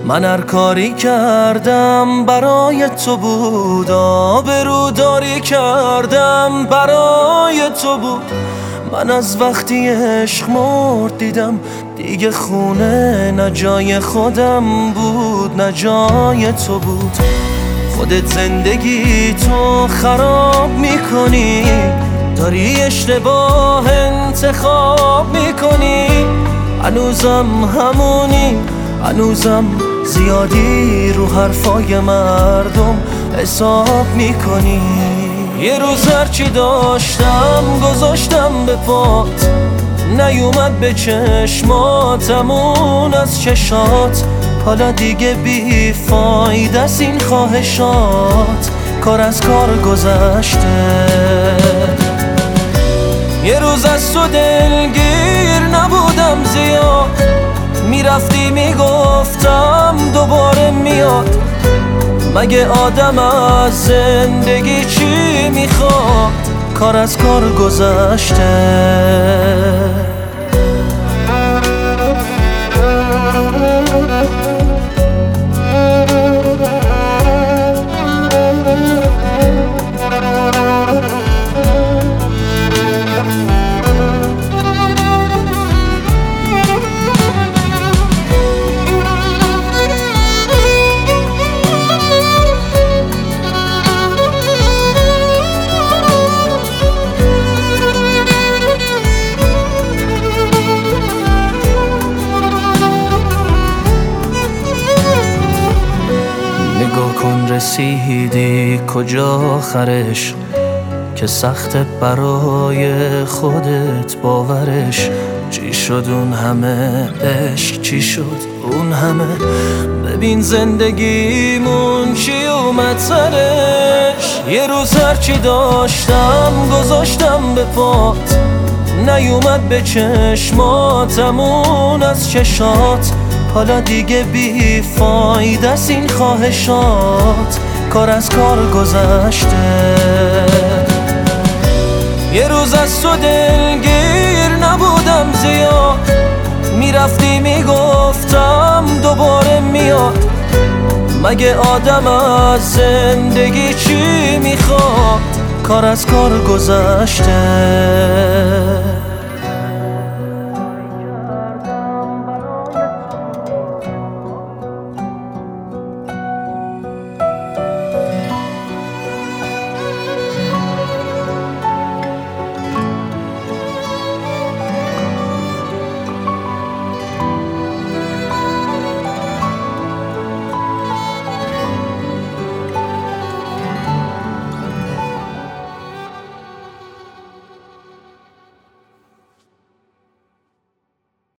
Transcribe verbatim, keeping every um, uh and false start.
من هر کاری کردم برای تو بود، آبروداری کردم برای تو بود. من از وقتی عشق مرد دیدم دیگه خونه نه جای خودم بود نه جای تو بود. خودت زندگی تو خراب میکنی، داری اشتباه انتخاب میکنی. هنوزم همونی، هنوزم زیادی رو حرفای مردم حساب میکنی. یه روز هرچی داشتم گذاشتم به پات، نیومد به چشماتمون از چشات. حالا دیگه بی فایده است این خواهشات، کار از کار گذشته. یه روز از تو دلگیر نبودم زیاد، میرفتی میگفتم دوباره میاد. مگه آدم از زندگی چی میخواد؟ کار از کار گذشته. نگاه کن رسیدی کجا آخرش، که سخت برای خودت باورش. چی شد اون همه عشق، چی شد اون همه؟ ببین زندگیمون چی اومد سرش. یه روز هرچی داشتم گذاشتم به پات، نیومد به چشماتمون از چشات. حالا دیگه بی فایده است این خواهشات، کار از کار گذشته. یه روز از تو دلگیر نبودم زیاد، میرفتی میگفتم دوباره میاد. مگه آدم از زندگی چی میخواد؟ کار از کار گذشته.